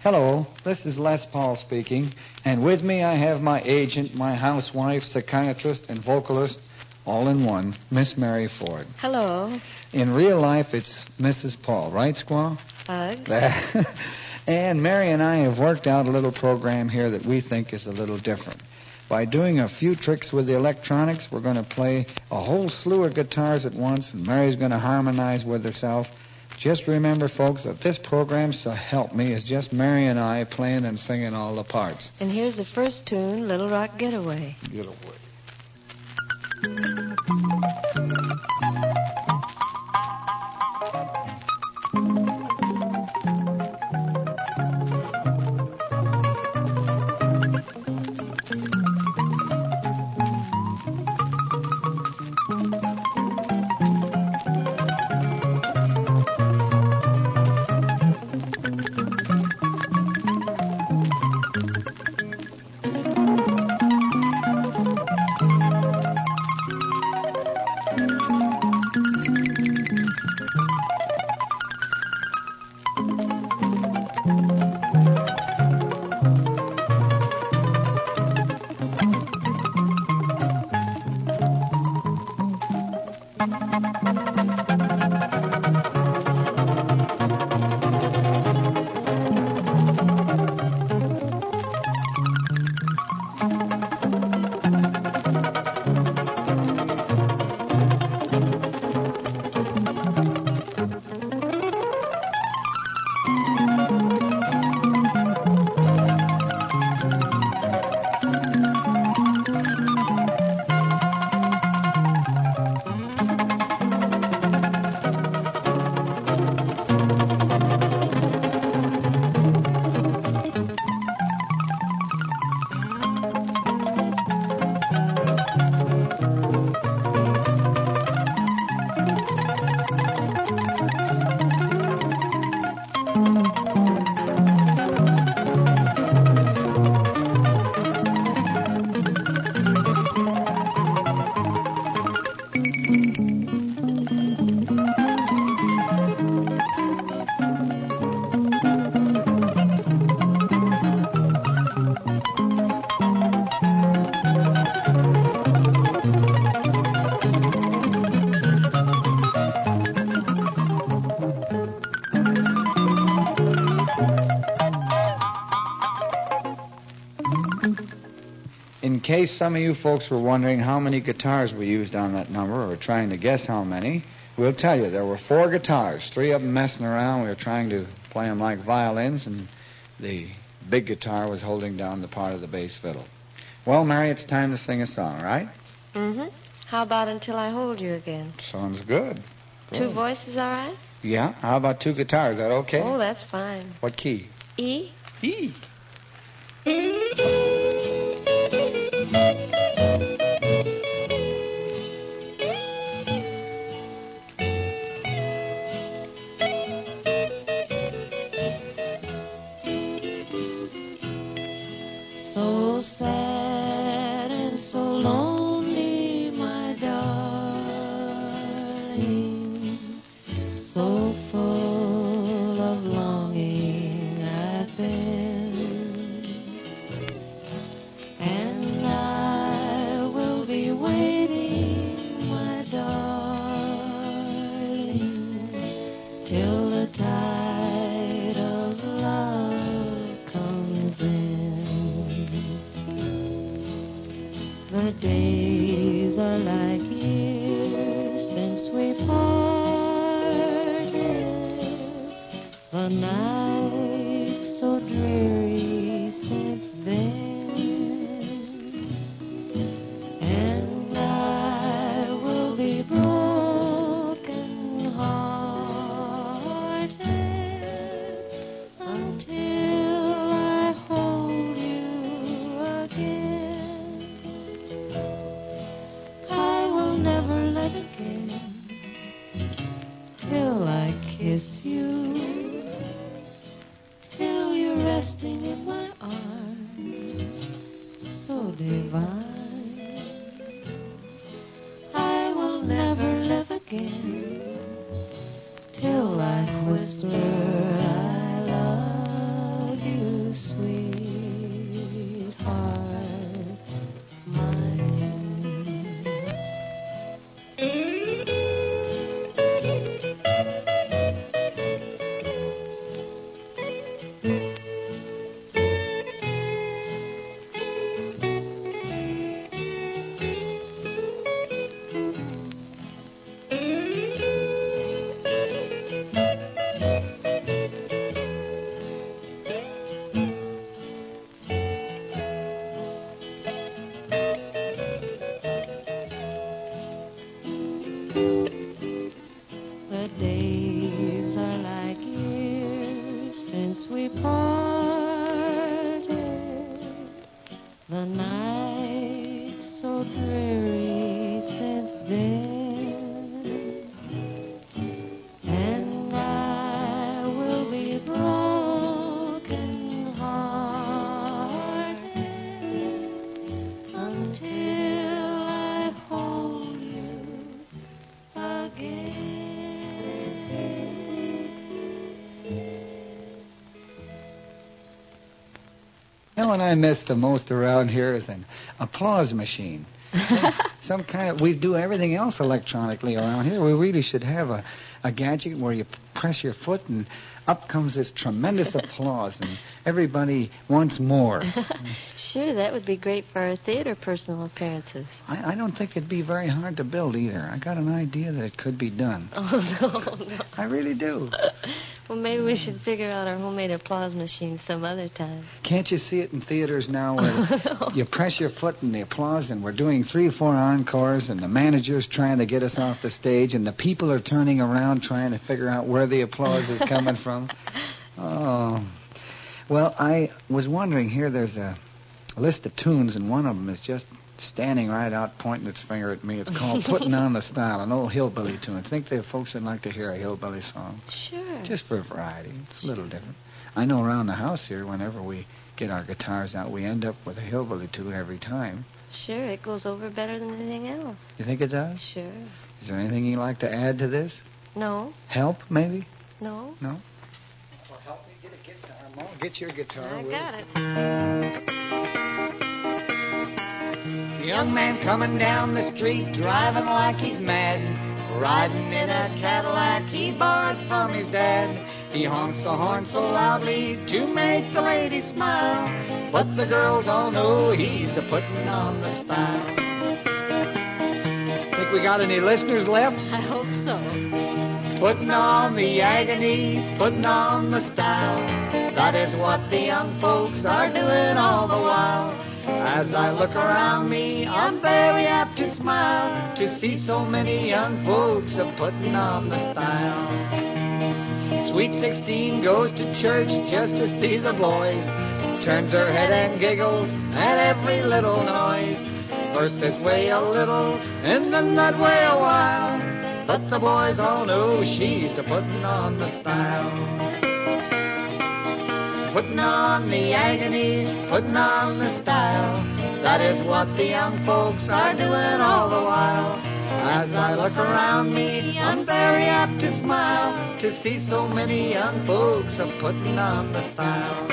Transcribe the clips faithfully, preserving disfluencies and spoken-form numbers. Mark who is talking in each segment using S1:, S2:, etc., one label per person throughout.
S1: Hello, this is Les Paul speaking, and with me I have my agent, my housewife, psychiatrist, and vocalist, all in one, Miss Mary Ford.
S2: Hello.
S1: In real life, it's Missus Paul, right, Squaw?
S2: Ugh.
S1: And Mary and I have worked out a little program here that we think is a little different. By doing a few tricks with the electronics, we're going to play a whole slew of guitars at once, and Mary's going to harmonize with herself. Just remember, folks, that this program, so help me, is just Mary and I playing and singing all the parts.
S2: And here's the first tune, Little Rock Getaway.
S1: Get away. In case some of you folks were wondering how many guitars we used on that number or trying to guess how many, we'll tell you there were four guitars, three of them messing around. We were trying to play them like violins, and the big guitar was holding down the part of the bass fiddle. Well, Mary, it's time to sing a song, right?
S2: Mm-hmm. How about Until I Hold You Again?
S1: Sounds good. good.
S2: Two voices, all right?
S1: Yeah. How about two guitars? Is that okay?
S2: Oh, that's fine.
S1: What key?
S2: E?
S1: E.
S2: So sad and so lonely, my darling, so full of longing I've been, and I will be waiting, my darling, till the tide of love comes in. The days are like years since we parted, the nights so dreary since then, and I will be broken hearted until I hold you again. I will never let again till I kiss you, till you're resting in my arms, so divine. I will never live again till I whisper I love you.
S1: You know what I miss the most around here is an applause machine. Some kind of, we do everything else electronically around here. We really should have a, a gadget where you press your foot and up comes this tremendous applause and everybody wants more.
S2: Sure, that would be great for our theater personal appearances.
S1: I, I don't think it'd be very hard to build either. I got an idea that it could be done.
S2: Oh, no, no.
S1: I really do.
S2: Well, maybe we should figure out our homemade applause machine some other time.
S1: Can't you see it in theaters now where
S2: Oh, no.
S1: you press your foot in the applause and we're doing three or four encores and the manager's trying to get us off the stage and the people are turning around trying to figure out where the applause is coming from? Oh. Well, I was wondering here, there's a list of tunes and one of them is just standing right out pointing its finger at me. It's called Putting on the Style, an old hillbilly tune. I think there are folks that like to hear a hillbilly song.
S2: Sure.
S1: Just for variety. It's a little different. I know around the house here, whenever we get our guitars out, we end up with a hillbilly tune every time.
S2: Sure, it goes over better than anything else.
S1: You think it does?
S2: Sure.
S1: Is there anything you'd like to add to this?
S2: No,
S1: Help, maybe?
S2: no.
S1: No? Well, help me get a guitar. Mo, get your guitar.
S2: I
S1: will
S2: got
S1: you?
S2: it.
S1: A young man coming down the street, driving like he's mad, riding in a Cadillac he borrowed from his dad. He honks the horn so loudly to make the ladies smile, but the girls all know he's a putting on the style. Think we got any listeners left?
S2: I hope so.
S1: Putting on the agony, putting on the style. That is what the young folks are doing all the while. As I look around me, I'm very apt to smile to see so many young folks are putting on the style. Sweet sixteen goes to church just to see the boys, turns her head and giggles at every little noise. First this way a little, and then that way a while, but the boys all know she's a putting on the style. Putting on the agony, putting on the style. That is what the young folks are doing all the while. As I look around me, I'm very apt to smile to see so many young folks are putting on the style.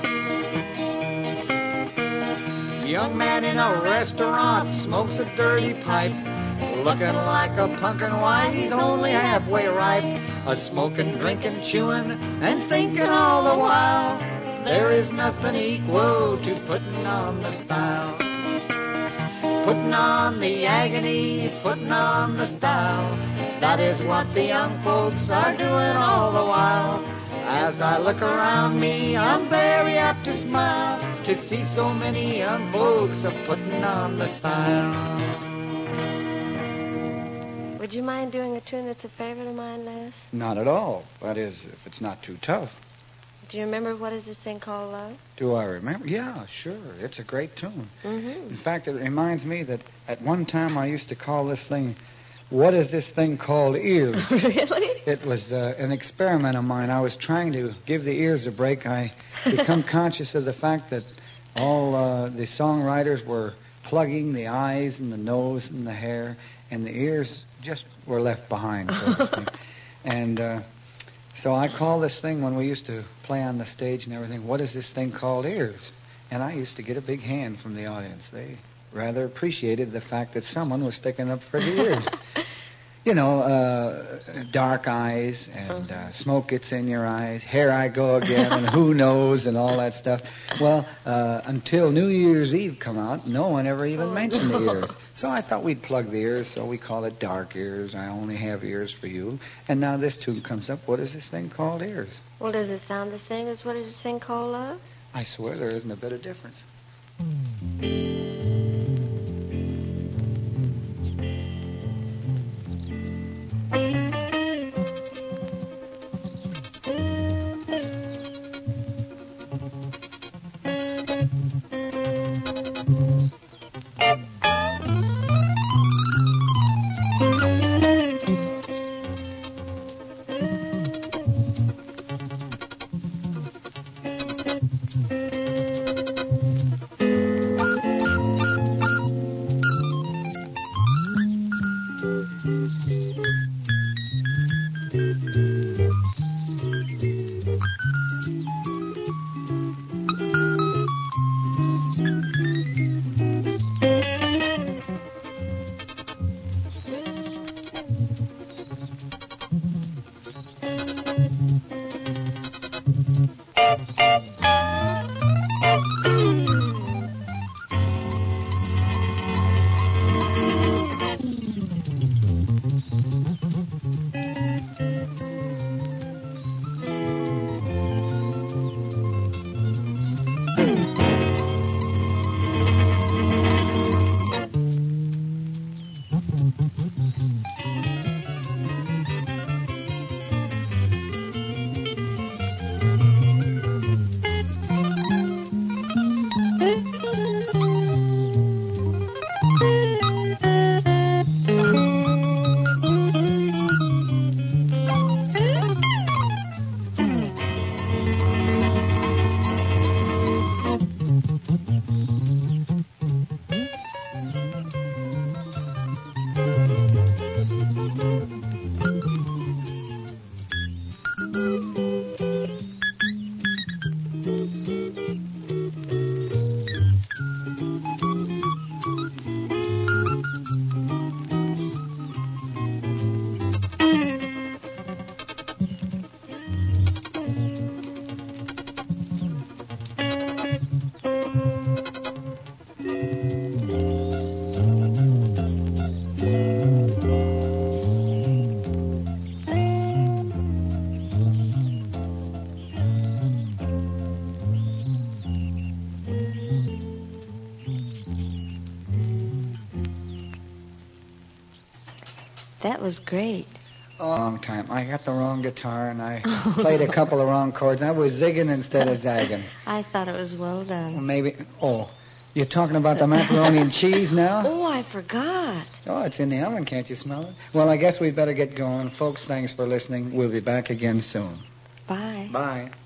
S1: A young man in a restaurant smokes a dirty pipe, looking like a pumpkin. Why, he's only halfway ripe. A smoking, drinking, chewing, and thinking all the while. There is nothing equal to putting on the style. Putting on the agony, putting on the style. That is what the young folks are doing all the while. As I look around me, I'm very apt to smile to see so many young folks are putting on the style.
S2: Would you mind doing a tune that's a favorite of mine, Les?
S1: Not at all. That is, if it's not too tough.
S2: Do you remember what is this thing called Love?
S1: Do I remember? Yeah, sure. It's a great tune.
S2: Mm-hmm.
S1: In fact, it reminds me that at one time I used to call this thing, what is this thing called ears?
S2: Really?
S1: It was uh, an experiment of mine. I was trying to give the ears a break. I become conscious of the fact that all uh, the songwriters were plugging the eyes and the nose and the hair, and the ears just were left behind, so to speak. And uh, so I call this thing, when we used to play on the stage and everything, what is this thing called ears? And I used to get a big hand from the audience. They rather appreciated the fact that someone was sticking up for the ears. You know, uh, dark eyes and uh, smoke gets in your eyes, here I go again, and who knows, and all that stuff. Well, uh, until New Year's Eve come out, no one ever even
S2: Oh,
S1: mentioned
S2: no.
S1: the ears. So I thought we'd plug the ears, so we call it Dark Ears. I only have ears for you. And now this tune comes up. What is this thing called ears?
S2: Well, does it sound the same as what is this thing called Love?
S1: I swear there isn't a bit of difference.
S2: That was great.
S1: Oh, long time. I got the wrong guitar, and I played a couple of wrong chords. I was zigging instead of zagging.
S2: I thought it was well done.
S1: Well, maybe... Oh, you're talking about the macaroni and cheese now?
S2: Oh, I forgot.
S1: Oh, it's in the oven. Can't you smell it? Well, I guess we'd better get going. Folks, thanks for listening. We'll be back again soon.
S2: Bye.
S1: Bye.